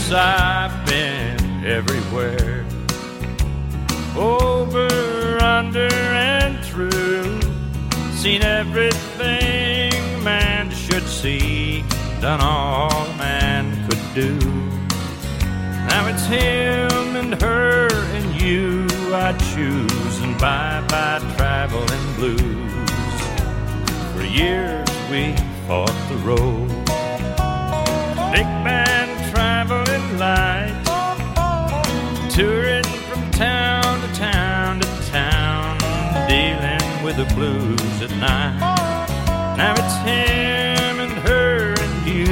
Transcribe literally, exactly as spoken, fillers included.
Yes, I've been everywhere, over, under, and through. Seen everything a man should see, done all a man could do. Now it's him and her and you I choose, and bye-bye traveling blues. For years we fought the road, big band traveling light, touring from town to town to town, dealing with the blues at night. Now it's him